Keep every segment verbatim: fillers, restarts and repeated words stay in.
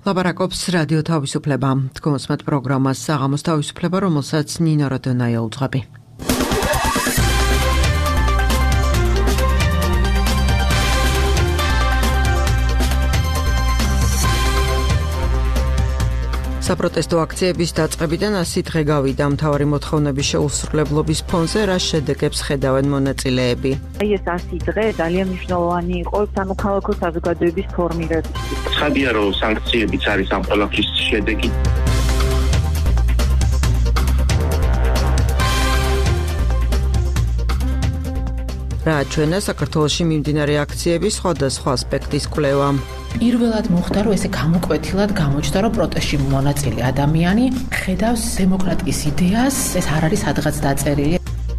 ლაპარაკობს რადიო თავისუფლება. თქვენსმეთ პროგრამას საღამოს თავისუფლება, რომელსაც ნინო როდონაია უძღვები. საპროტესტო აქციების დაწყებიდან ასი დღე გავიდა. მთავარი მოთხოვნების შეუსრულებლობის ფონზე რა შედეგებს ხედავენ მონაწილეები? ეს ასი დღე ძალიან მნიშვნელოვანი იყო სამოქალაქო საზოგადოების ფორმირებისთვის. ცხადია, რომ სანქციებიც არის ამ ყველაფრის შედეგი. რა ჩვენა საქართველოში მიმდინარე აქციების სხვადასხვა ასპექტის კვლევა. პირველად მოხდა, რომ ესე გამოკვეთილად გამოჩნდა, რომ პროტესტში მონაწილე ადამიანი ხედავს დემოკრატიის იდეას, ეს არ არის სადღაც დაწერილი.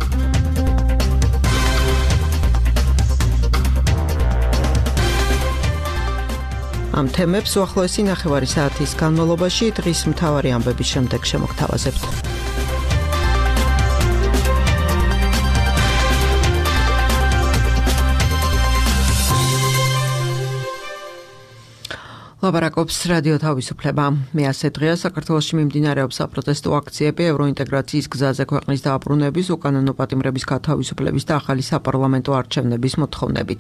ამ თემებს უახლოესი ნახევარი საათის განმავლობაში დღის მთავარი ამბების შემდეგ შემოგთავაზებთ. ლაპარაკობს რადიო თავისუფლება. მე ასე დღეა საქართველოში მიმდინარეობს საპროტესტო აქციები ევროინტეგრაციის გზაზე ქვეყნის დაბრუნების, უკანონო პატიმრების გათავისუფლების და ახალი საპარლამენტო არჩევნების მოთხოვნებით.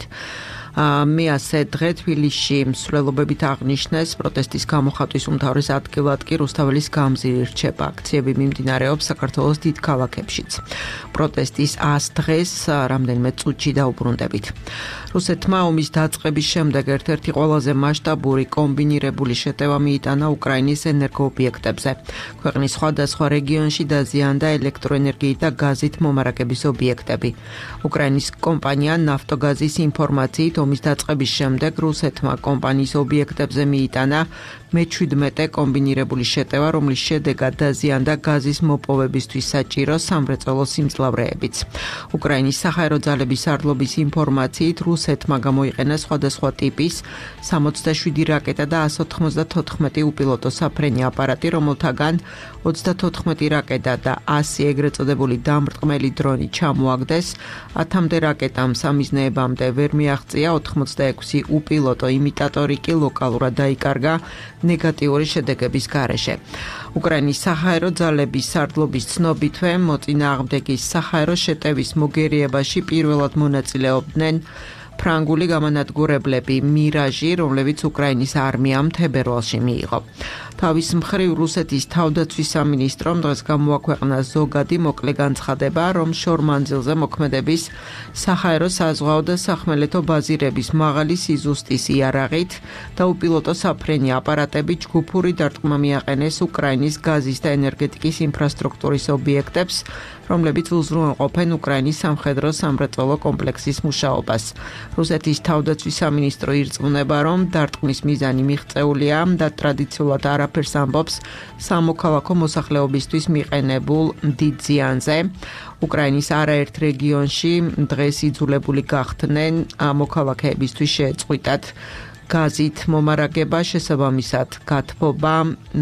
მე ასე დღე თბილისში მსვლელობებით აღნიშნეს პროტესტის გამოხატვის უმთავრეს ადგილად კი რუსთაველის გამზირი რჩება. აქციები მიმდინარეობს საქართველოს დიდ ქალაქებშიც. პროტესტის ას დღეს რამდენიმე წუთში დაუბრუნდებით. რუსეთმა ომის დაწყების შემდეგ ერთ-ერთი ყველაზე მასშტაბური კომბინირებული შეტევა მიიტანა უკრაინის ენერგოობიექტებზე. ქვეყნის სხვადასხვა რეგიონში დაზიანდა ელექტროენერგიით და გაზით მომარაგების ობიექტები. უკრაინის კომპანია ნავტოგაზის ინფორმაციით ომის დაწყების შემდეგ რუსეთმა კომპანიის ობიექტებზე მიიტანა მეჩვიდმეტე კომბინირებული შეტევა, რომლის შედეგად დაზიანდა გაზის მოპოვებისთვის საჭირო სამრეწველო სიმძლავრეებიც. უკრაინის საჰაერო ძალების სარდლობის ინფორმაციით რუსეთმა გამოიყენა სხვადასხვა ტიპის სამოცდაშვიდი რაკეტა და ას ოთხმოცდათოთხმეტი უპილოტო საფრენი აპარატი, რომელთაგან ოცდათოთხმეტი რაკეტა და ასი ეგრეთ წოდებული დამრტყმელი დრონი ჩამოაგდეს. ათამდე რაკეტამ სამიზნეებამდე ვერ მიაღწია, ოთხმოცდაექვსი უპილოტო იმიტატორი კი ლოკალურად დაიკარგა ნეგატიური შედეგების გარეშე. უკრაინის საჰაერო ძალების სარდლობის ცნობითვე მოწინააღმდეგის საჰაერო შეტევის მოგერიებაში პირველად მონაწილეობდნენ ფრანგული გამანადგურებლები მირაჟი, რომლებიც უკრაინის არმიამ თებერვალში მიიღო. თავის მხრივ რუსეთის თავდაცვის სამინისტრომ დღეს გამოაქვეყნა ზოგადი მოკლე განცხადება, რომ შორმანძილზე მოქმედების საჰაერო საზღვაო და სახმელეთო ბაზირების მაღალი სიზუსტის იარაღით და უპილოტო საფრენი აპარატები ჯგუფური დარტყმა მიაყენეს უკრაინის გაზის და ენერგეტიკის ინფრასტრუქტურის ობიექტებს, რომლებიც უზრუნველყოფენ უკრაინის სამხედრო სამრეწველო კომპლექსის მუშაობას. რუსეთის თავდაცვის სამინისტრო ირწმუნება, რომ დარტყმის მიზანი მიღწეულია და ტრადიციულად არაფერს ამბობს სამოქალაქო მოსახლეობისთვის მიყენებულ დიდ ზიანზე. უკრაინის არაერთ რეგიონში დღეს იძულებული გახდნენ მოქალაქეებისთვის შეეწყვიტათ გაზით მომარაგება, შესაბამისად გათბობა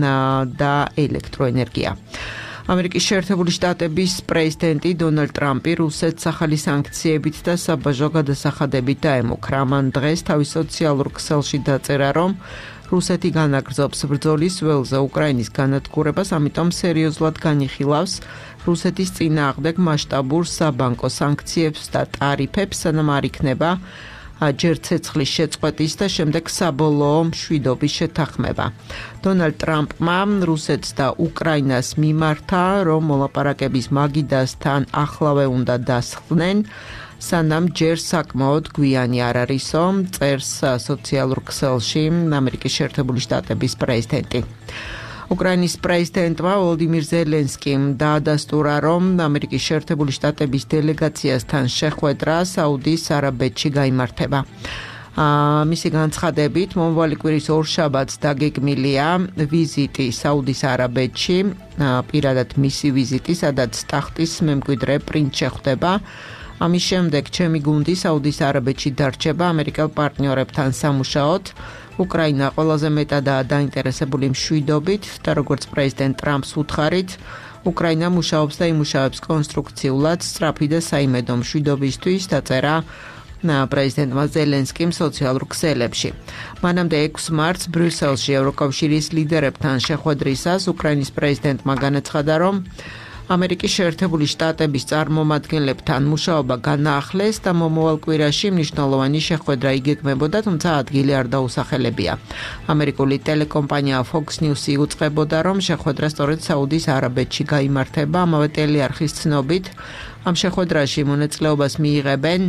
და ელექტროენერგია. ამერიკის შეერთებული შტატების პრეზიდენტი დონალდ ტრამპი რუსეთს ახალი სანქციებით და საბაჟო გადასახადებით დაემუქრა. მან დღეს თავის სოციალურ ქსელში დაწერა, რომ რუსეთი განაგრძობს ბრძოლის ველზე უკრაინის განადგურებას, ამიტომ სერიოზულად განიხილავს რუსეთის წინააღმდეგ მასშტაბურ საბანკო სანქციებს და ტარიფებს, სანამ არ იქნება ჯერ ცეცხლის შეწყვეტის და შემდეგ საბოლოო მშვიდობის შეთანხმება. დონალდ ტრამპმა რუსეთს და უკრაინას მიმართა, რომ მოლაპარაკების მაგიდასთან ახლავე უნდა დასხდნენ, სანამ ჯერ საკმაოდ გვიანი არ არისო, წერს სოციალურ ქსელში ამერიკის შეერთებული შტატების პრეზიდენტი. უკრაინის პრეზიდენტმა ვოლოდიმირ ზელენსკიმ დაადასტურა, რომ ამერიკის შეერთებული შტატების დელეგაციასთან შეხვედრა საუდის არაბეთში გაიმართება. მისი განცხადებით, მომავალი კვირის ორშაბათს დაგეგმილია ვიზიტი საუდის არაბეთში, პირადად მისი ვიზიტი, სადაც ტახტის მემკვიდრე პრინც შეხვდება. ამის შემდეგ ჩემი გუნდი საუდის არაბეთში დარჩება ამერიკელ პარტნიორებთან სამუშაოდ. უკრაინა ყველაზე მეტადაა დაინტერესებული მშვიდობით და როგორც პრეზიდენტ ტრამპს უთხარით, უკრაინა მუშაობს და იმუშავებს კონსტრუქციულად სწრაფი და საიმედო მშვიდობისთვის, დაწერა პრეზიდენტმა ზელენსკიმ სოციალურ ქსელებში. მანამდე ექვსი მარტს ბრიუსელში ევროკავშირის ლიდერებთან შეხვედრისას უკრაინის პრეზიდენტმა განაცხადა, რომ ამერიკის შეერთებული შტატების წარმომადგენლებთან მუშაობა განაახლეს და მომავალ კვირაში მნიშვნელოვანი შეხვედრა იგეგმებოდა, თუმცა ადგილი არ დაუსახელებია. ამერიკული ტელეკომპანია Fox News იუწყებოდა, რომ შეხვედრა სწორედ საუდის არაბეთში გაიმართება. ამავე ტელეარხის ცნობით, ამ შეხვედრაში მონაწილეობას მიიღებენ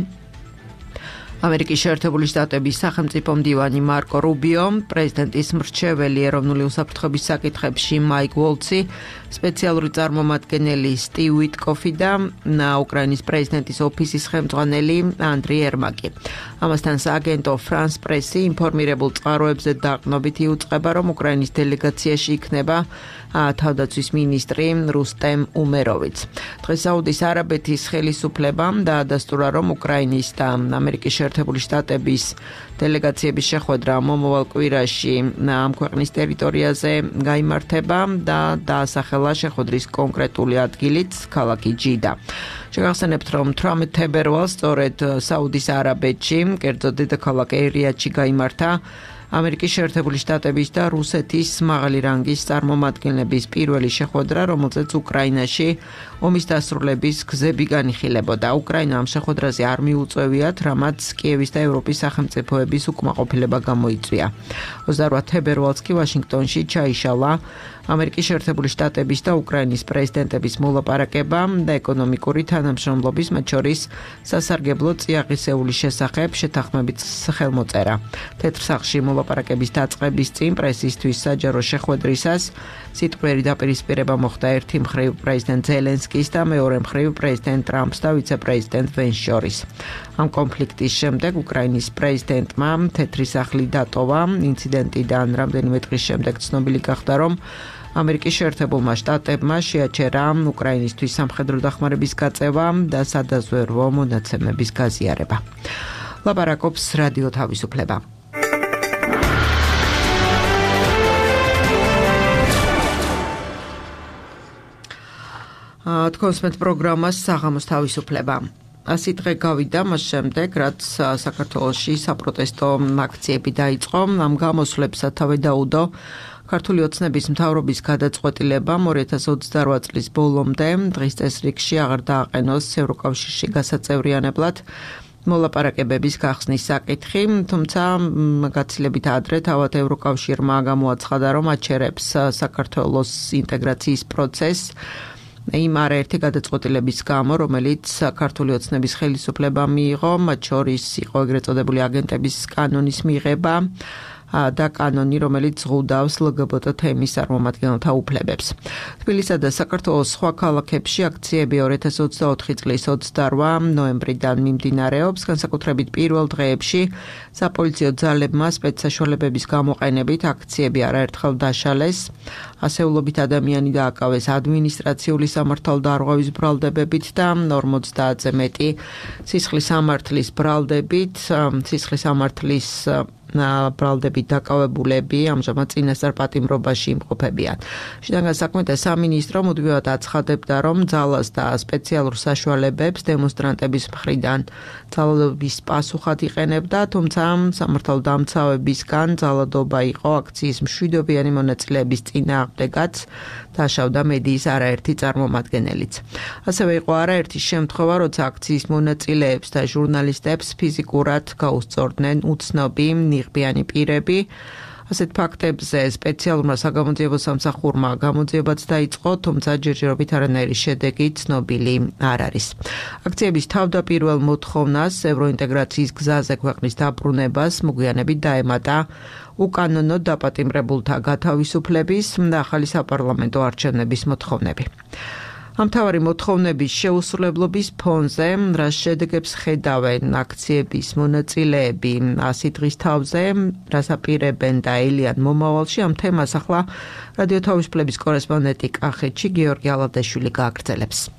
ამერიკის შეერთებული შტატების სახელმწიფო მდივანი მარკო რუბიო, პრეზიდენტის მრჩეველი ეროვნული უსაფრთხოების საკითხებში მაიკ ვოლცი, სპეციალური წარმომადგენელი სტივ ვიტკოფი და უკრაინის პრეზიდენტის ოფისის ხელმძღვანელი ანდრი ერმაკი. ამასთან სააგენტო France Press-ი ინფორმირებულ წყაროებზე დაყრდნობით იუწყება, რომ უკრაინის დელეგაციაში იქნება თავდაცვის მინისტრი რუსტემ უმეროვიც. დღეს საუდის არაბეთის ხელისუფლებამ დაადასტურა, რომ უკრაინის და ამერიკის შეერთებული შტატების დელეგაციების შეხვედრა მომავალ კვირაში ამ ქვეყნის ტერიტორიაზე გაიმართება და დაასახელა შეხვედრის კონკრეტული ადგილიც ქალაქი ჯიდა. შეგახსენებთ, რომ თვრამეტ თებერვალს სწორედ საუდის არაბეთში, კერძოდ დედაქალაქ ერიადში გაიმართა ამერიკის შეერთებული შტატების და რუსეთის მაღალი რანგის წარმომადგენლების პირველი შეხვედრა, რომელზეც უკრაინაში ომის დასრულების გზები განიხილებოდა. უკრაინა ამ შეხვედრაზე არ მიუწევიათ, რამაც კიევის და ევროპის სახელმწიფოების უკმაყოფილება გამოიწვია. ოცდაოთხ თებერვალს კი ვაშინგტონში ჩაიშალა ამერიკის შეერთებული შტატების და უკრაინის პრეზიდენტების მოლაპარაკება და ეკონომიკური თანამშრომლობის, მათ შორის სასარგებლო წიაღისეულის შესახებ შეთანხმებით ხელმოწერა. თეთრ სახლში მოლაპარაკების დაწყების წინ პრესისთვის საჯარო შეხვედრისას სიტყვიერი დაპირისპირება მოხდა ერთი მხრივ პრეზიდენტ ზელენსკის და მეორე მხრივ პრეზიდენტ ტრამპს და ვიცე-პრეზიდენტ ვენს შორის. ამ კონფლიქტის შემდეგ უკრაინის პრეზიდენტმა თეთრი სახლი დატოვა. ინციდენტიდან რამდენიმე დღის შემდეგ ცნობილი გახდა, რომ ამერიკის შეერთებულმა შტატებმა შეაჩერა უკრაინისთვის სამხედრო დახმარების გაწევა და სადაზვერვო მონაცემების გაზიარება. ლაპარაკობს რადიო თავისუფლება. თქოსმეთ პროგრამას საღამოს თავისუფლება. ასი დღე გავიდა მას შემდეგ, რაც საქართველოში საპროტესტო აქციები დაიწყო. ამ გამოსვლებს სათავე დაუდო ქართული ოცნების მთავრობის გადაწყვეტილებამ ორი ათას ოცდაოთხ წლის ბოლომდე დღის წესრიგში აღარ დააყენოს ევროკავშირში გასაწევრიანებლად მოლაპარაკებების გახსნის საკითხი, თუმცა გაცილებით ადრე თავად ევროკავშირმა გამოაცხადა, რომ აჩერებს საქართველოს ინტეგრაციის პროცესს იმ არაერთი გადაწყვეტილების გამო, რომელიც ქართული ოცნების ხელისუფლებამ მიიღო, მათ შორის იყო ეგრეთ წოდებული აგენტების კანონის მიღება და კანონი, რომელიც ზღუდავს ლგბტ თემის წარმომადგენელთა უფლებებს. თბილისსა და საქართველოს სხვა ქალაქებში აქციები ორი ათას ოცდაოთხ წლის ოცდაოთხ ნოემბრიდან მიმდინარეობს, განსაკუთრებით პირველ დღეებში საპოლიციო ძალებმა სპეცსაშუალებების გამოყენებით აქციები არაერთხელ დაშალეს. ასეულობით ადამიანი დააკავეს ადმინისტრაციული სამართალდარღვევის ბრალდებებით და ორმოცდაათზე მეტი სისხლის სამართლის ბრალდებით, სისხლის სამართლის ბრალდებით დაკავებულები ამჟამად წინასწარ პატიმრობაში იმყოფებიან. შინაგან საქმეთა სამინისტრო მუდმივად აცხადებდა, რომ ძალას და სპეციალურ საშუალებებს დემონსტრანტების მხრიდან ძალადობის პასუხად იყენებდა, თუმცა სამართალდამცავებისგან ძალადობა იყო აქციის მშვიდობიანი მონაწილეების წინააღმდეგაც, დაშავდა მედიის არაერთი წარმომადგენელიც. ასევე იყო არაერთი შემთხვევა, როცა აქციის მონაწილეებს და ჟურნალისტებს ფიზიკურად გაუსწორდნენ უცნობი ნიღბიანი პირები. ასეთ ფაქტებზე სპეციალურმა საგამოძიებო სამსახურმა გამოძიებაც დაიწყო, თუმცა ჯერჯერობით არანაირი შედეგი ცნობილი არ არის. აქციების თავდაპირველ მოთხოვნას ევროინტეგრაციის გზაზე ქვეყნის დაბრუნებას მოგვიანებით დაემატა უკანონო დაპატიმრებულთა გათავისუფლების და ახალი საპარლამენტო არჩევნების მოთხოვნები. ამ თავარი მოთხოვნების შეუსრულებლობის ფონზე, რას შედეგებს ხედავენ აქციების მონაწილეები ასი დღის თავზე, რას აპირებენ და ელიან მომავალში, ამ თემას ახლა რადიო თავისუფლების კორესპონდენტი კახეთში გიორგი ალადაშვილი გააგრძელებს.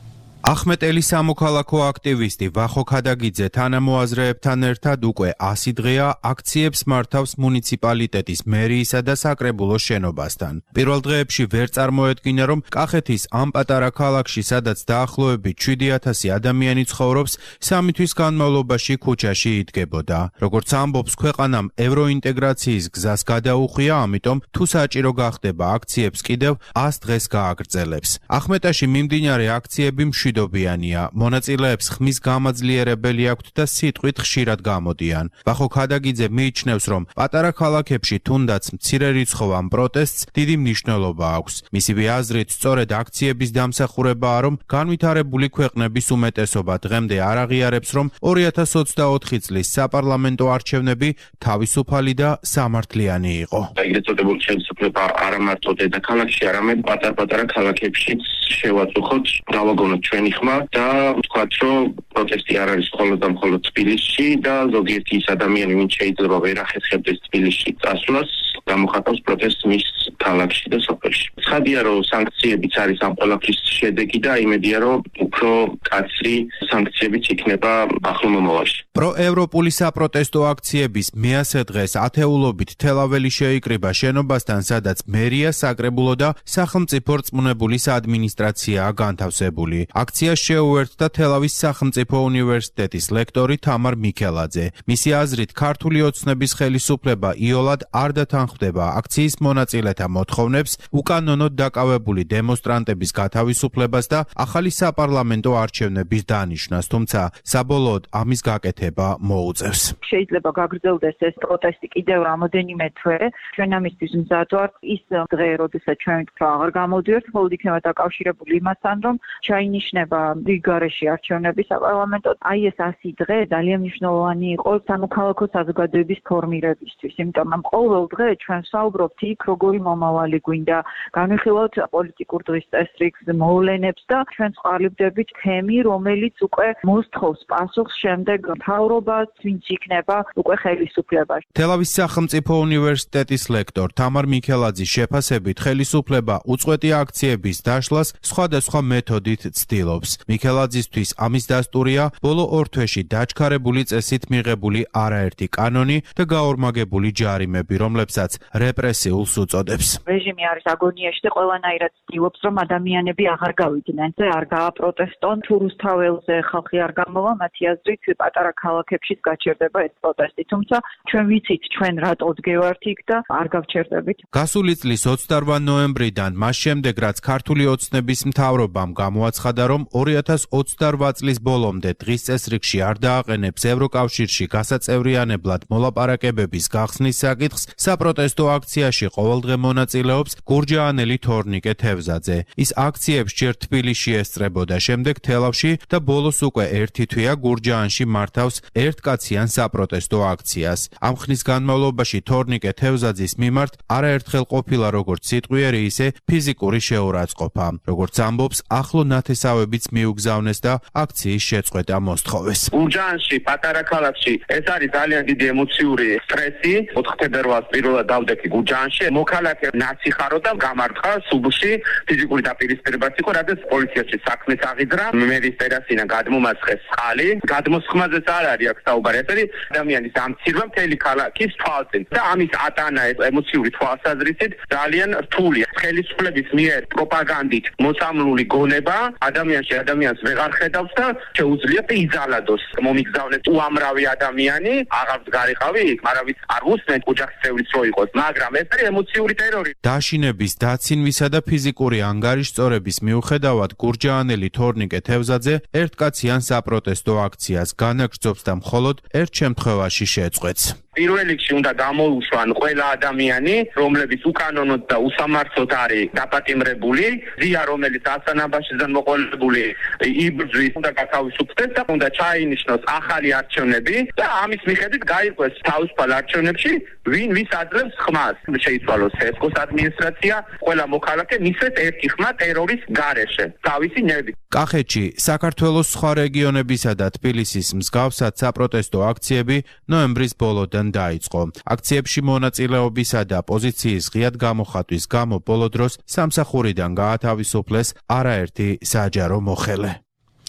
ახმეტელი სამოქალაქო აქტივისტი ვახო ქადაგიძე თანამოაზრეებთან ერთად უკვე ასი დღეა აქციებს მართავს მუნიციპალიტეტის მერიისა და საკრებულოს შენობასთან. პირველ დღეებში ვერ წარმოედგინა, რომ კახეთის ამ პატარა ქალაქში, სადაც დაახლოებით შვიდი ათასი ადამიანი ცხოვრობს, სამი თვის განმავლობაში ქუჩაში იდგებოდა. როგორც ამბობს, ქვეყანამ ევროინტეგრაციის გზას გადაუხვია, ამიტომ თუ საჭირო გახდება აქციებს კიდევ ას დღეს გააგრძელებს. ახმეტაში მიმდინარე აქციები მშვიდობიანია, მონაწილეებს ხმის გამაძლიერებელი აქვთ და სიტყვით ხშირად გამოდიან. ვახო ქადაგიძე მიიჩნევს, რომ პატარა ქალაქებში თუნდაც მცირერიცხოვან პროტესტს დიდი მნიშვნელობა აქვს. მისივე აზრით, სწორედ აქციების დამსახურებაა, რომ განვითარებული ქვეყნების უმეტესობა დღემდე არ აღიარებს, რომ ორი ათას ოცდაოთხი წლის საპარლამენტო არჩევნები თავისუფალი და სამართლიანი იყო. ეგრეთ წოდებული ხელისუფლება არა მარტო დედაქალაქში, არამედ პატარ-პატარა ქალაქებშიც შევაწუხოთ, დავაგონოთ ჩვენი ხმა და ვთქვათ, რომ პროტესტი არ არის მხოლოდ და მხოლოდ თბილისში და ზოგიერთი ის ადამიანი, ვინც შეიძლება ვერ ახერხებდეს თბილისში წასვლას, გამოხატავს პროტესტს მის ქალაქში და სოფელში. ცხადია, რომ სანქციებიც არის ამ ყველაფრის შედეგი და იმედია, რომ უფრო კაცრი სანქციებიც იქნება ახლო მომავალში. პროევროპული საპროტესტო აქციების მეათე დღეს ათეულობით თელაველი შეიკრიბა შენობასთან, სადაც მერია, საკრებულო და სახელმწიფო რწმუნებულის ადმინისტრაციაა განთავსებული. აქციას შეუერთდა თელავის სახელმწიფო უნივერსიტეტის ლექტორი თამარ მიქელაძე. მისი აზრით, ქართული ოცნების ხელისუფლება იოლად არ დათანხმდება აქციის მონაწილეთა მოთხოვნებს, უკანონოდ დაკავებული დემონსტრანტების გათავისუფლებას და ახალი საპარლამენტო არჩევნების დანიშვნას, თუმცა საბოლოოდ ამის გაკეთება მოუწევს. შეიძლება გაგრძელდეს ეს პროტესტი კიდევ რამოდენიმე თვე. ჩვენ ამისთვის მზად ვართ. ის დღე, როდესაც ჩვენ ვთქვა, აღარ გამოდიოთ, მხოლოდ იქნება დაკავშირებული იმასთან, რომ ჩაინიშნება რიგგარეში არჩევნები საპარლამენტოდ. აი ეს ასი დღე ძალიან მნიშვნელოვანი იყო სამოქალაქო საზოგადოების ფორმირებისთვის, იმიტომ რომ ყოველ დღე ჩვენ ვსაუბრობთ იქ, როგორი მომავალი გვინდა, განვიხილოთ პოლიტიკურ დღის წესრიგს, მოვლენებს და ჩვენ ვყალიბდებით თემი, რომელიც უკვე მოსთხოვს პასუხს შემდეგ მთავრობას, ვინც იქნება უკვე ხელისუფლებაში. თელავის სახელმწიფო უნივერსიტეტის ლექტორ თამარ მიქელაძის შეფასებით, ხელისუფლება უწყვეტი აქციების დაშლას სხვადასხვა მეთოდით ცდილობს. მიქელაძისთვის ამის დასტურია ბოლო ორ თვეში დაჩქარებული წესით მიღებული არაერთი კანონი და გაორმაგებული ჯარიმები, რომლებსაც რეპრესიულს უწოდებს. რეჟიმი არის აგონიაში და ყველანაირად ცდილობს, რომ ადამიანები აღარ გავიდნენ და არ გააპროტესტონ. თუ რუსთაველზე ხალხი არ გამოვა, მათი აზრით პატარა ქალაქებშიც გაჩერდება ეს პროტესტი. თუმცა ჩვენ ვიცით, ჩვენ რატო დგევართ იქ და არ გავჩერდებით. გასული წლის ოცდარვა ნოემბრიდან, მას შემდეგ, რაც ქართული ოცნების მთავრობამ გამოაცხადა, რომ ორი ათას ოცდარვა წლის ბოლომდე დღის წესრიგში არ დააყენებს ევროკავშირში გასაწევრიანებლად მოლაპარაკებების გახსნის საკითხს, საპროტესტო აქციაში ყოველდღე მონაწილეობს გურჯაანელი თორნიკე თევზაძე. ის აქციებს ჯერ თბილისში ესწრებოდა, შემდეგ თელავში და ბოლოს უკვე ერთი თვეა გურჯაანში მართავს ერთკაციან საპროტესტო აქციას. ამ ხნის განმავლობაში თორნიკე თევზაძის მიმართ არაერთხელ ყოფილა როგორც სიტყვიერი, ისე ფიზიკური შეურაცხყოფა. როგორც ამბობს, ახლო ნათესავებიც მიუგზავნეს და აქციის შეწყვეტა მოსთხოვეს. გურჯაანში, პატარა ქალაქში ეს არის ძალიან დიდი ემოციური სტრესი. ოთხ თებერვალს პირველად დავდექი გურჯაანში. მოქალაქე ნაციხარო და გამარტყა სუბუში ფიზიკური დაპირისპირებაც იყო, რადგან პოლიციაში საქმეს აღიძრა. მერის ტერასიდან გადმომასხეს წყალი. გადმოსხმაზეც არ არის აქ საუბარი. ეს არის ადამიანის ამცირვა მთელი ქალაქის თვალწინ. და ამის ატანა ემოციური თვალსაზრისით ძალიან რთულია. ხელისუფლების მიერ პროპაგანდით მოწამლული გონება ადამიანში ადამიანს ვეღარ ხედავს და შეუძლია იზალადოს. მომიგზავნეს უამრავი ადამიანი, აღარ გარიყავი, არავის არ უსმენ ოჯახის წევრიც რო იყოს, მაგრამ ეს არის ემოციური ტერორი. დაშინების, დაცინვისა და ფიზიკური ანგარიშწორების მიუხედავად, გურჯაანელი თორნიკე თევზაძე ერთკაციან საპროტესტო აქციას განაგრძობს და მხოლოდ ერთ შემთხვევაში შეწყვეტს. პირველ რიგში უნდა გამოუშვან ყველა ადამიანი, რომლებიც უკანონოდ და უსამართლოდ არის დაპატიმრებული, ზია, რომელიც ასანაბაშიდან მოყოლებული იბრძვის, უნდა გათავისუფლდეს და უნდა ჩაინიშნოს ახალი არჩევნები და ამის მიხედვით გაიყვეს თავისუფალ არჩევნებში, ვინ ვის აძლევს ხმას. შეიცვალოს სესკოს ადმინისტრაცია, ყველა მოქალაქე მისცეს ერთი ხმა ტერორის გარეშე, თავისი ნებით. კახეთში, საქართველოს სხვა რეგიონებისა და თბილისის მსგავსად საპროტესტო აქციები ნოემბრის ბოლოდან დაიწყო. აქციებში მონაწილეობისა და პოზიციის ღიად გამოხატვის გამო ბოლო დროს სამსახურიდან გაათავისუფლეს არაერთი საჯარო მოხელე.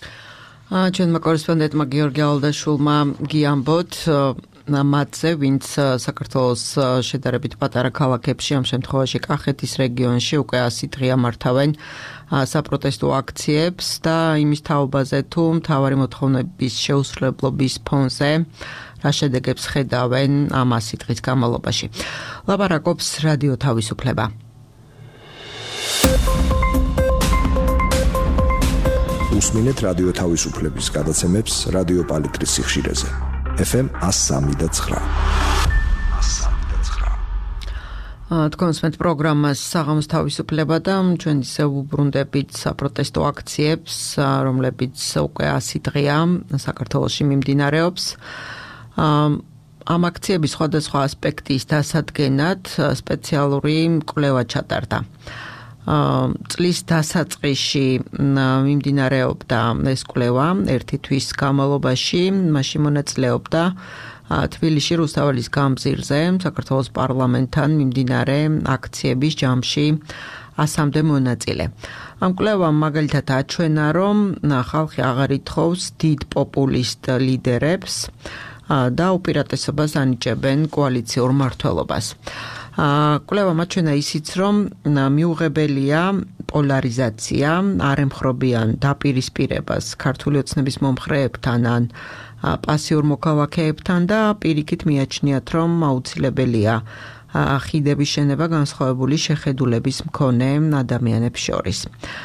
ჩვენმა კორესპონდენტმა გიორგი ალდაშულმა გიამბოთ მათზე, ვინც საქართველოს შედარებით პატარა ქალაქებში, ამ შემთხვევაში კახეთის რეგიონში უკვე ასი დღეა მართავენ საპროტესტო აქციებს და იმის თაობაზე თუ მთავარი მოთხოვნების შეუსრულებლობის ფონზე რა შედეგებს ხედავენ ამ ასი დღის განმავლობაში. ლაპარაკობს რადიო თავისუფლება. უსმინეთ რადიო თავისუფლების გადაცემებს რადიო პალიტრის სიხშირეზე. ეფ ემ one oh three point nine. თქვენ სმენთ პროგრამას საღამოს თავისუფლება და ჩვენ ისევ უბრუნდებით საპროტესტო აქციებს, რომლებიც უკვე ასი დღეა საქართველოში მიმდინარეობს. ამ აქციების სხვადასხვა ასპექტის დასადგენად სპეციალური კვლევა ჩატარდა. წლის დასაწყისში მიმდინარეობდა ეს კვლევა ერთი თვის განმავლობაში, მაშინ მონაწილეობდა თბილისში რუსთაველის გამზირზე საქართველოს პარლამენტთან მიმდინარე აქციების ჯამში ასამდე მონაწილე. ამ კვლევამ მაგალითად აჩვენა, რომ ხალხი აღარ ითხოვს დიდ პოპულისტ ლიდერებს და უპირატესობას ანიჭებენ კოალიციურ მმართველობას. კვლევამ აჩვენა ისიც, რომ მიუღებელია პოლარიზაცია, არ ემხრობიან დაპირისპირებას ქართული ოცნების მომხრეებთან ან პასიურ მოქალაქეებთან და პირიქით მიაჩნიათ, რომ აუცილებელია ხიდების შენება განსხვავებული შეხედულების მქონე ადამიანებს შორის.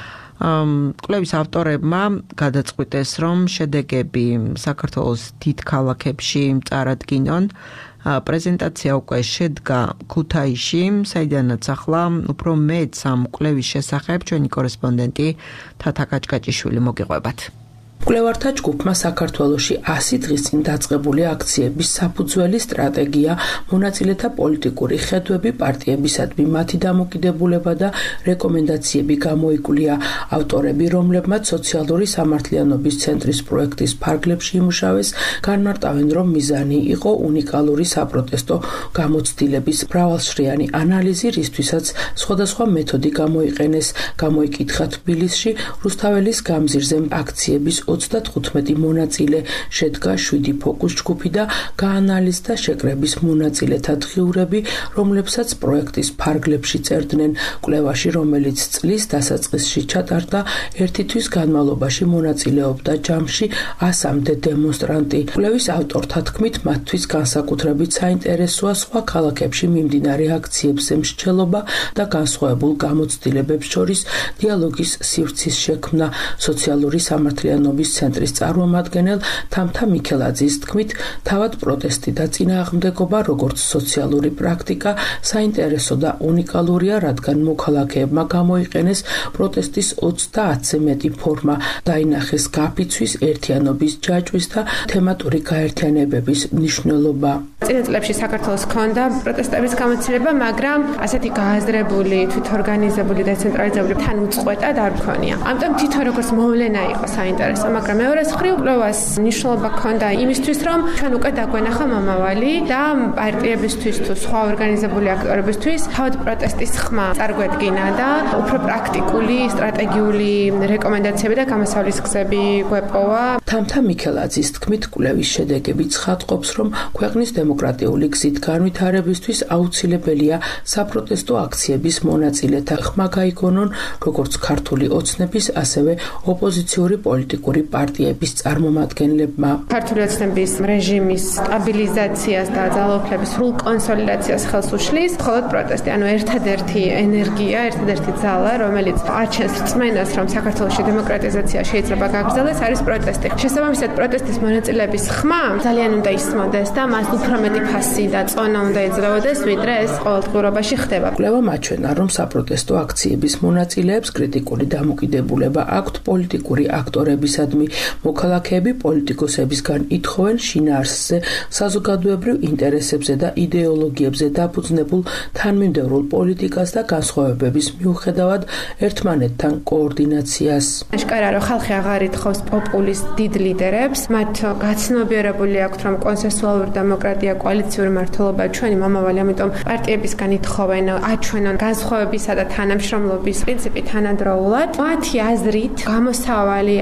კვლევის ავტორებმა გადაწყვიტეს, რომ შედეგები საქართველოს დიდ ქალაქებში წარადგინონ. პრეზენტაცია უკვე შედგა ქუთაისში, საიდანაც ახლა უფრო მეც ამ კვლევის შესახებ ჩვენი კორესპონდენტი თათა კაჭკაჭიშვილი მოგიყვებათ. კვლევართა ჯგუფმა საქართველოში ასი დღის წინ დაწყებული აქციების საფუძველი სტრატეგია, მონაწილეთა პოლიტიკური ხედვები, პარტიებისადმი მათი დამოკიდებულება და რეკომენდაციები გამოიკვლია. ავტორები, რომლებმაც სოციალური სამართლიანობის ცენტრის პროექტის ფარგლებში იმუშავეს, განმარტავენ, რომ მიზანი იყო უნიკალური საპროტესტო გამოცდილების მრავალშრიანი ანალიზი, რისთვისაც სხვადასხვა მეთოდი გამოიყენეს. გამოიკითხა თბილისში რუსთაველის გამზირზე აქციების ოცდათხუთმეტი მონაწილე, შედგა შვიდი ფოკუს ჯგუფი და გაანალიზდა შეკრების მონაწილეთა დღიურები, რომლებსაც პროექტის ფარგლებში წერდნენ. კვლევაში, რომელიც წლის დასაწყისში ჩატარდა, ერთი თვის განმავლობაში მონაწილეობდა ჯამში ასამდე დემონსტრანტი. კვლევის ავტორთა თქმით, მათთვის განსაკუთრებით საინტერესოა სხვა ქალაქებში მიმდინარე აქციებზე მსჯელობა და განსხვავებულ გამოცდილებებს შორის დიალოგის სივრცის შექმნა. სოციალური სამართლიანობის ცენტრის წარმომადგენელ თამთა მიქელაძის თქმით, თავად პროტესტი და წინააღმდეგობა, როგორც სოციალური პრაქტიკა, საინტერესო და უნიკალურია, რადგან მოქალაქეებმა გამოიყენეს პროტესტის ოცდაათზე მეტი ფორმა, დაინახეს გაფიცვის, ერთიანობის ჯაჭვის და თემატური გაერთიანებების მნიშვნელობა. წინა წლებში საქართველოს ჰქონდა პროტესტების გამოცდილება, მაგრამ ასეთი გააზრებული, თვითორგანიზებული, დეცენტრალიზებული თან უწყვეტად არ მქონია. ამიტომ თვითონ როგორც მოვლენა იყო საინტერესო, მაგრამ მეორე მხრივ კვლევას მნიშვნელობა ჰქონდა იმისთვის, რომ ჩვენ უკვე დაგვენახა მომავალი და პარტიებისთვის თუ სხვა ორგანიზებული აქტორებისთვის თავად პროტესტის ხმა წარგვედგინა და უფრო პრაქტიკული, სტრატეგიული რეკომენდაციები და გამოსავლის გზები გვეპოვა. თამთა მიქელაძის თქმით, კვლევის შედეგები ცხადყოფს, რომ ქვეყნის დემოკრატიული გზით განვითარებისთვის აუცილებელია საპროტესტო აქციების მონაწილეთა ხმა გაიგონონ, როგორც ქართული ოცნების, ასევე ოპოზიციური პოლიტიკური პარტიების წარმომადგენლებმა. ქართული ოცნების რეჟიმის სტაბილიზაციას და ძალაუფლების სრულ კონსოლიდაციას ხელს უშლის, მხოლოდ პროტესტი, ანუ ერთადერთი ენერგია, ერთადერთი ძალა, რომელიც აჩენს რწმენას, რომ საქართველოში დემოკრატიზაცია შეიძლება გაგრძელდეს, არის პროტესტი. შესაბამისად, პროტესტის მონაწილეების ხმა ძალიან უნდა ისმოდეს და მას უფრო მეტი ფასი და წონა უნდა ეძლეოდეს, ვიდრე ეს ყოველდღიურობაში ხდება. კვლევამ აჩვენა, რომ საპროტესტო აქციების მონაწილეებს კრიტიკული დამოკიდებულება აქვთ პოლიტიკური აქტორებისადმი. მოქალაქეები პოლიტიკოსებისგან ითხოვენ შინაარსზე, საზოგადოებრივ ინტერესებზე და იდეოლოგიებზე დაფუძნებულ თანმიმდევრულ პოლიტიკას და განსხვავებების მიუხედავად ერთმანეთთან კოორდინაციას. აშკარა, რომ ხალხი აღარ ითხოვს პოპულისტ დიდ ლიდერებს, მათ გაცნობიერებული აქვთ, რომ კონსენსუალური დემოკრატია, კოალიციური მმართველობა ჩვენი მომავალი, ამიტომ პარტიებისგან ითხოვენ აჩვენონ განსხვავებისა და თანამშრომლობის პრინციპი თანადროულად. მათი აზრით, გამოსავალი არის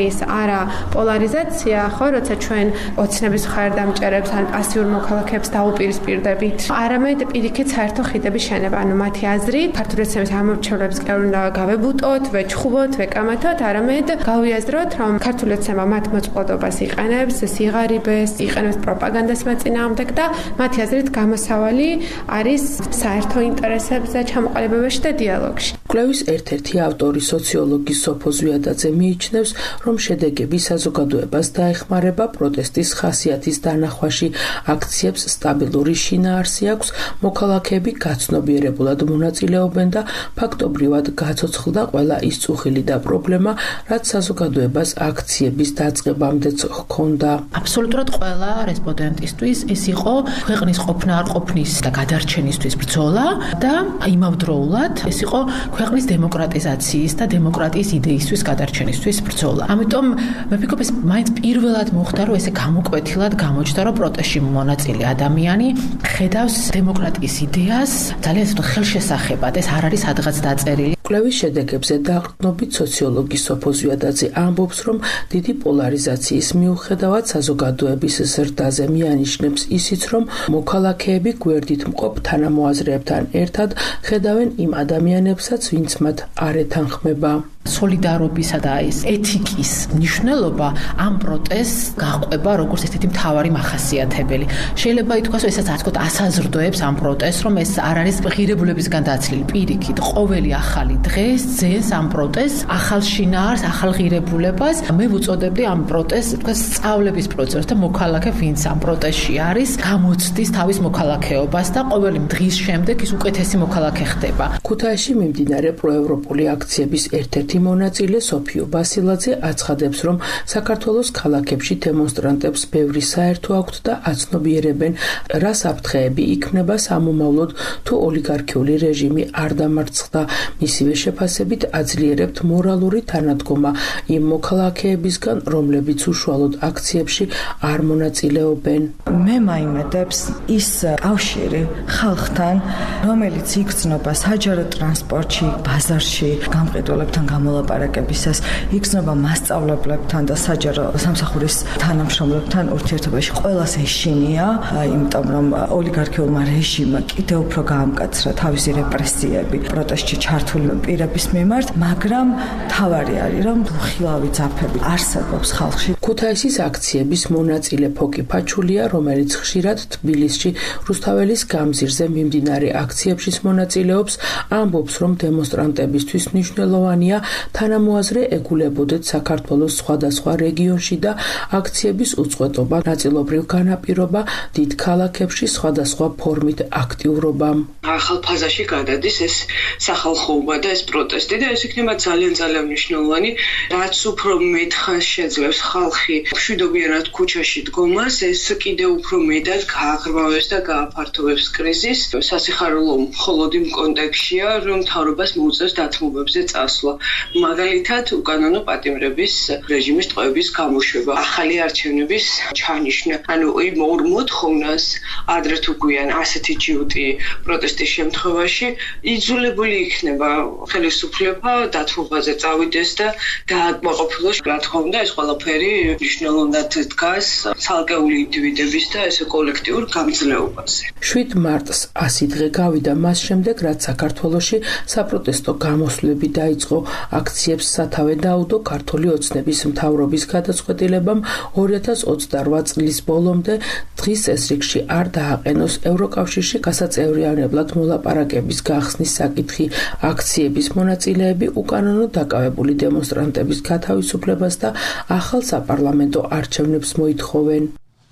არის არა პოლარიზაცია, ხო, როცა ჩვენ ოცნების მხარდამჭერებს ან პასიურ მოქალაქეებს დაუპირისპირდებით, არამედ პირიქით საერთო ხიდების შენება, ანუ მათი აზრით, ქართული ოცნების ამორჩევლებს კი არ უნდა გავებუტოთ, ვეჩხუბოთ, ვეკამათოთ, არამედ გავიაზროთ, რომ ქართული ოცნება მათ მოწყობილობას იყენებს, სიღარიბეს, იყენებს პროპაგანდას მაწინააღმდეგ და მათი აზრით გამოსავალი არის საერთო ინტერესებზე ჩამოყალიბებაში და დიალოგში. კვლევის ერთ-ერთი ავტორი სოციოლოგი სოფო ზვიადაძე მიიჩნევს, რომ შედეგები საზოგადოებას დაეხმარება პროტესტის ხასიათის დანახვაში, აქციებს სტაბილური შინაარსი აქვს, მოქალაქეები გაცნობიერებულად მონაწილეობენ და ფაქტობრივად გაცოცხლდა ყველა ის წუხილი და პრობლემა, რაც საზოგადოებას აქციების დაწყებამდეც ჰქონდა. აბსოლუტურად ყველა რესპონდენტისთვის ეს იყო ქვეყნის ყოფნა არ ყოფნის და გადარჩენისთვის ბრძოლა და იმავდროულად ეს იყო ქვეყნის დემოკრატიზაციის და დემოკრატიის იდეისთვის გადარჩენისთვის ბრძოლა. ამიტომ მე ვფიქრობ, ეს მაინც პირველად მოხდა, რომ ესე გამოკვეთილად გამოჩნდა, რომ პროტესტში მონაწილე ადამიანი ხედავს დემოკრატიის იდეას ძალიან ცუდ ხელშესახებად. ეს არ არის სადღაც დაწერილი. კვლევის შედეგებზე დაყრდნობით სოციოლოგი სოფო ზვიადაძე ამბობს, რომ დიდი პოლარიზაციის მიუხედავად საზოგადოების ზრდაზე მიანიშნებს ისიც, რომ მოქალაქეები გვერდით მყოფ თანამოაზრეებთან ერთად ხედავენ იმ ადამიანებსაც, ვინც მათ არ ეთანხმება. სოლიდარობისა და ეს ეთიკის მნიშვნელობა ამ პროტესტს გაყვება როგორც ერთ-ერთი მთავარი მახასიათებელი. შეიძლება ითქვას, რომ ესაც არ თქო ასაზრდოებს ამ პროტესტს, რომ ეს არ არის ღირებულებისგან დაცლილი. პირიქით, ყოველი ახალი დღე ძენს ამ პროტესტს, ახალ შინაარს, ახალ ღირებულებას. მე ვუწოდებდი ამ პროტესტს, თქო, სწავლების პროცესს და მოქალაქე, ვინც ამ პროტესტში არის, გამოცდის თავის მოქალაქეობას და ყოველი დღის შემდეგ ის უკეთესი მოქალაქე ხდება. ქუთაისში მიმდინარე პროევროპული აქციების ერთ-ერთი მონაწილე სოფიო ბასილაძე აცხადებს, რომ საქართველოს ქალაქებში დემონსტრანტებს ბევრი საერთო აქვთ და აცნობიერებენ, რა საფრთხეები იქმნება სამომავლოდ თუ ოლიგარქიული რეჟიმი არ დამარცხდა. მისივე შეფასებით აძლიერებთ მორალური თანადგომა იმ მოქალაქეებისგან, რომლებიც უშუალოდ აქციებში არ მონაწილეობენ. მე მაიმედებს ის კავშირი ხალხთან, რომელიც იგრძნობა საჯარო ტრანსპორტში, ბაზარში, გამყიდველებთან გამოლაპარაკებისას, იგრძნობა მასწავლებლებთან და საჯარო სამსახურის თანამშრომლებთან ურთიერთობაში. ყველას ეშინია, იმიტომ რომ ოლიგარქიულმა რეჟიმმა კიდევ უფრო გაამკაცრა თავისი რეპრესიები პროტესტში ჩართული პირების მიმართ, მაგრამ თავარი არის, რომ ხილავი ძაფები არსებობს ხალხში. ქუთაისის აქციების მონაწილე ფოკი ფაჩულია, რომელიც ხშირად თბილისში რუსთაველის გამზირზე მიმდინარე აქციებში მონაწილეობს, ამბობს, რომ დემონსტრანტებისთვის მნიშვნელოვანია თანამოაზრე ეგულებოდეთ საქართველოს სხვადასხვა რეგიონში და აქციების უწყვეტობა, ნაწილობრივ განაპირობა, დიდ ქალაქებში სხვადასხვა ფორმით აქტიურობამ. ახალ ფაზაში გადადის ეს სახალხოობა და ეს პროტესტი და ეს იქნება ძალიან ძალიან მნიშვნელოვანი, რაც უფრო მეტ ხანს შეძლებს ხალხი მშვიდობიანად ქუჩაში დგომას, ეს კიდევ უფრო მეტად გააღრმავებს და გააფართოვებს კრიზისს. სასიხარულო მხოლოდ იმ კონტექსტშია, რომ მთავრობას მოუწევს დათმობებზე წასვლა. მაგალითად, უკანონო პატიმრების რეჟიმის ტყვეების გამოშვება, ახალი არჩევნების ჩანიშვნა. ანუ იმ ორ მოთხოვნას ადრე თუ გვიან ასეთი ჯიუტი პროტესტის შემთხვევაში იძულებული იქნება ხელისუფლება დათმობაზე წავიდეს და დააკმაყოფილოს. რა თქმა უნდა, ეს ყველაფერი მნიშვნელოვნად დგას ცალკეული ინდივიდების და ესე კოლექტიურ გამძლეობაზე. შვიდ მარტს ასი დღე გავიდა მას შემდეგ, რაც საქართველოში საპროტესტო გამოსვლები დაიწყო. აქციებს სათავე დაუდო ქართული ოცნების მთავრობის გადაწყვეტილებამ ორი ათას ოცდარვა წლის ბოლომდე დღის წესრიგში არ დააყენოს ევროკავშირში გასაწევრიანებლად მოლაპარაკების გახსნის საკითხი. აქციების მონაწილეები უკანონო დაკავებული დემონსტრანტების გათავისუფლებას და ახალ საპარლამენტო არჩევნებს მოითხოვენ.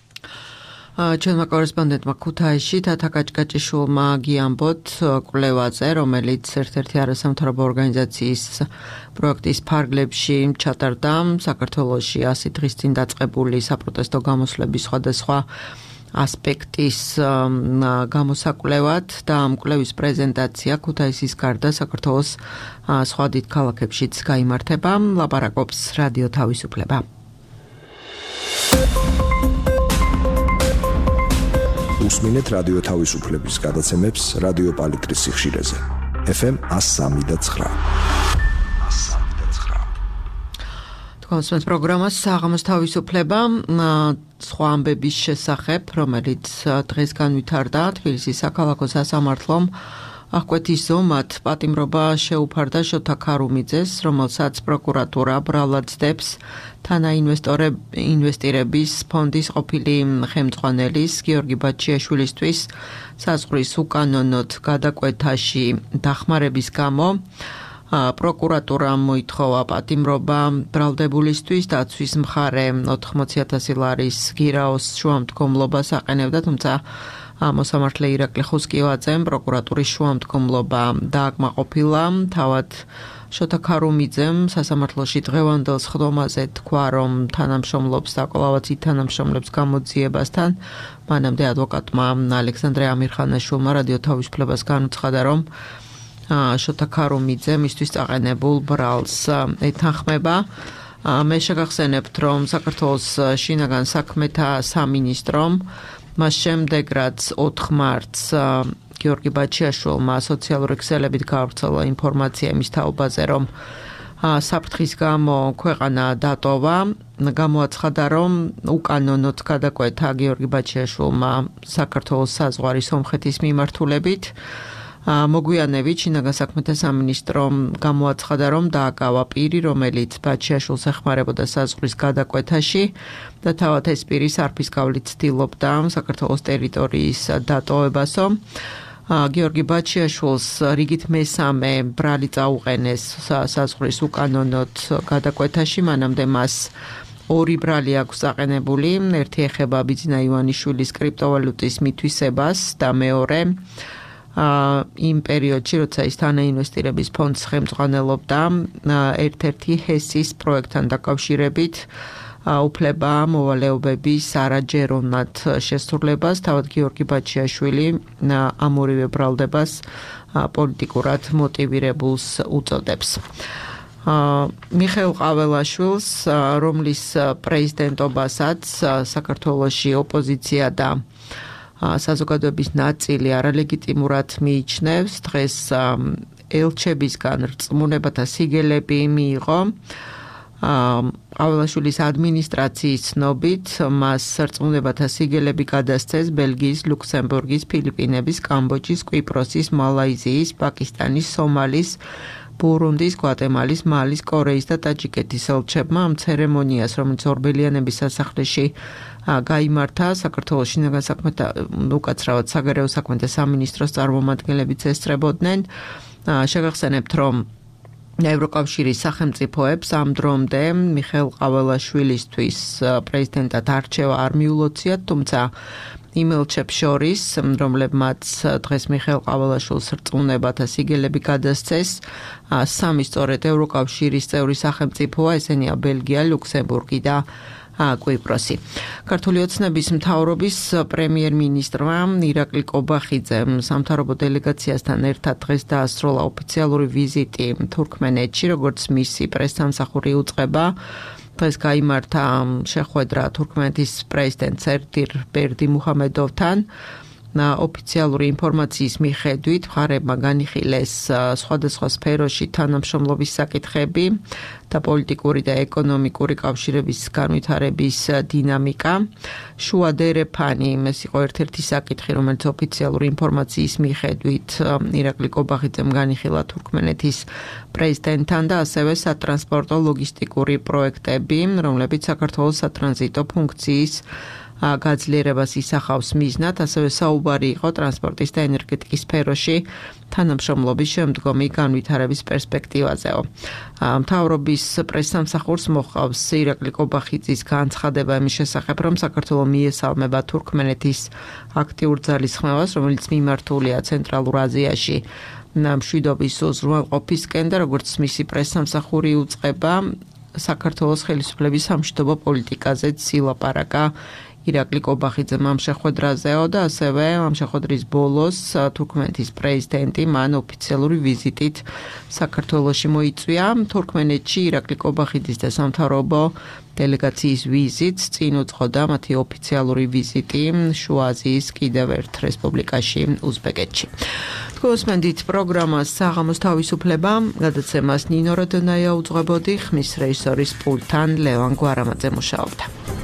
ჩვენმა კორესპონდენტმა ქუთაისში თათა კაჭკაჭიშვილმა გიამბოთ კვლევაზე, რომელიც ერთ-ერთი არასამთავრობო ორგანიზაციის პროექტის ფარგლებში ჩატარდა საქართველოში ასი დღის წინ დაწყებული საპროტესტო გამოსვლების სხვადასხვა ასპექტის გამოსაკვლევად და ამ კვლევის პრეზენტაცია ქუთაისის გარდა საქართველოს სხვა დიდ ქალაქებშიც გაიმართება. ლაპარაკობს რადიო თავისუფლება. უსმინეთ რადიო თავისუფლების გადაცემებს რადიო პალიტრის სიხშირეზე. ეფ ემ one oh three და nine. კონსმენს პროგრამას საღამოს თავისუფლება სხვა ამბების შესახებ, რომელიც დღეს განვითარდა თბილისის საქალაქო სასამართლომ აღკვეთის ზომად პატიმრობა შეუფარდა შოთა ქარუმიძეს, რომელსაც პროკურატურა ბრალად ცდებს თანაინვესტირების ფონდის ყოფილი ხელმძღვანელის გიორგი ბაჩიაშვილისთვის საზღვრის უკანონოდ გადაკვეთაში დახმარების გამო. პროკურატურამ მოითხოვა პატიმრობა ბრალდებულისთვის დაცვის მხარე ოთხმოცი ათასი ლარის გირაოს შუამდგომლობას აყენებდა, თუმცა მოსამართლე ირაკლი ხუსკივაძემ პროკურატურის შუამდგომლობა დააკმაყოფილა. თავად შოთა ქარუმიძემ სასამართლოში დღევანდელ სხდომაზე თქვა, რომ თანამშრომლობს და კვლავაც ითანამშრომლებს გამოძიებასთან. მანამდე ადვოკატმა ალექსანდრე ამირხანაშვილმა რადიო თავისუფლებას განუცხადა, რომ შოთა ქარუმიძე მისთვის წაყენებულ ბრალს ეთანხმება. მე შეგახსენებთ, რომ საქართველოს შინაგან საქმეთა სამინისტრომ მას შემდეგ, რაც ოთხ მარტს გიორგი ბაჩიაშვილმა სოციალური ქსელებით გავრცელა ინფორმაცია იმის თაობაზე, რომ საფრთხის გამო ქვეყანა დატოვა, გამოაცხადა, რომ უკანონოდ გადაკვეთა გიორგი ბაჩიაშვილმა საქართველოს საზღვარი სომხეთის მიმართულებით. მოგვიანებით შინაგან საქმეთა სამინისტრომ გამოაცხადა, რომ დააკავა პირი, რომელიც ბაჩიაშვილს ეხმარებოდა საზღვრის გადაკვეთაში და თავად ეს პირი სარფის გავლით ცდილობდა საქართველოს ტერიტორიის დატოვებასო. გიორგი ბაჩიაშვილს რიგით მესამე ბრალი წაუყენეს საზღვრის უკანონოდ გადაკვეთაში, მანამდე მას ორი ბრალი აქვს აყენებული, ერთი ეხება ბიძინა ივანიშვილის კრიპტოვალუტის მითვისებას და მეორე იმ პერიოდში, როცა ის თანაინვესტირების ფონდს ხელმძღვანელობდა, ერთ-ერთი ჰესის პროექტთან დაკავშირებით უფლება მოვალეობების არაჯეროვნად შესრულებას, თავად გიორგი ბაჩიაშვილი ამ ორივე ბრალდებას პოლიტიკურად მოტივირებულს უწოდებს. მიხეილ ყაველაშვილს, რომლის პრეზიდენტობასაც საქართველოში ოპოზიცია და საზოგადოების ნაწილი არალეგიტიმურად მიიჩნევს, დღეს ელჩებისგან რწმუნებათა სიგელები მიიღო. ყაველაშვილის ადმინისტრაციის ცნობით მას რწმუნებათა სიგელები გადასცეს ბელგიის, ლუქსემბურგის, ფილიპინების, კამბოჯის, კვიპროსის, მალაიზიის, პაკისტანის, სომალის, ბურუნდის, გვატემალის, მალის, კორეის და ტაჯიკეთის ელჩებმა. ამ ცერემონიას, რომელიც ორბელიანების სასახლეში გაიმართა, საქართველოს შინაგან საქმეთა უკაცრავად საგარეო საქმეთა სამინისტროს წარმომადგენლებიც ესწრებოდნენ. შეგახსენებთ, რომ ევროკავშირის სახელმწიფოებს ამ დრომდე მიხეილ ყაველაშვილისთვის პრეზიდენტად არჩევა არ მიულოციათ, თუმცა იმ ელჩებს შორის, რომლებმაც დღეს მიხეილ ყაველაშვილს რწმუნებათა სიგელები გადასცეს, სამი სწორედ ევროკავშირის წევრი სახელმწიფოა, ესენია ბელგია, ლუქსემბურგი და კვიპროსი. ქართული ოცნების მთავრობის პრემიერ-მინისტრმა ირაკლი კობახიძემ სამთავრობო დელეგაციასთან ერთად დღეს დაასრულა ოფიციალური ვიზიტი თურქმენეთში, როგორც მისი პრესსამსახური უწყება. დღეს გაიმართა შეხვედრა თურქმენეთის პრეზიდენტ სერდირ ბერდიმუჰამედოვთან. ოფიციალური ინფორმაციის მიხედვით მხარეებმა განიხილეს სხვადასხვა სფეროში თანამშრომლობის საკითხები და პოლიტიკური და ეკონომიკური კავშირების განვითარების დინამიკა. შუა დერეფანი ეს იყო ერთ-ერთი საკითხი, რომელიც ოფიციალური ინფორმაციის მიხედვით ირაკლი კობახიძემ განიხილა თურქმენეთის პრეზიდენტთან და ასევე სატრანსპორტო ლოგისტიკური პროექტები, რომლებიც საქართველოს სატრანზიტო ფუნქციის გაძლიერებას ისახავს მიზნად, ასევე საუბარი იყო ტრანსპორტის და ენერგეტიკის სფეროში თანამშრომლობის შემდგომი განვითარების პერსპექტივაზეო. მთავრობის პრესსამსახურს მოჰყავს ირაკლი კობახიძის განცხადება იმის შესახებ, რომ საქართველო მიესალმება თურქმენეთის აქტიურ ძალისხმევას, რომელიც მიმართულია ცენტრალურ აზიაში მშვიდობის უზრუნველყოფისკენ და როგორც მისი პრესსამსახური უწყება, საქართველოს ხელისუფლების სამშვიდობო პოლიტიკაზეც ილაპარაკა ირაკლი კობახიძემ ამ შეხვედრაზეო და ასევე ამ შეხვედრის ბოლოს თურქმენეთის პრეზიდენტი მან ოფიციალური ვიზიტით საქართველოში მოიწვია. თურქმენეთში ირაკლი კობახიძის და სამთავრობო დელეგაციის ვიზიტს წინ უძღოდა მათი ოფიციალური ვიზიტი შუა აზიის კიდევ ერთ რესპუბლიკაში, უზბეკეთში. გოსმენდით პროგრამას საღამოს თავისუფლება, გადაცემას ნინო როდონაია უძღვებოდი, ხმის რეჟისორის პულტთან ლევან გვარამაძე მუშაობდა.